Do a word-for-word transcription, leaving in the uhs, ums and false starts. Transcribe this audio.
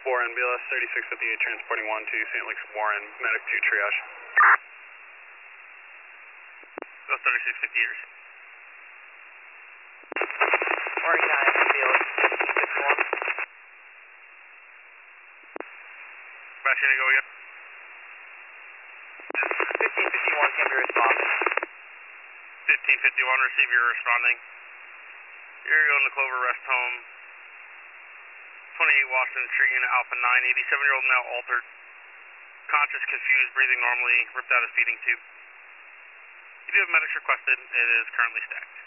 Warren, B L S thirty-six fifty-eight, transporting one to Saint Luke's Warren, medic two triage. B L S thirty-six fifty-eight. Warren nine, B L S fifteen fifty-one. Bash in to go again. fifteen fifty-one can be responding. fifteen fifty-one, receive your responding. You're going to Clover Rest Home. twenty-eight Washington Street, Unit Alpha nine, eighty-seven-year-old male altered. Conscious, confused, breathing normally, ripped out his feeding tube. You do have medics requested. It is currently stacked.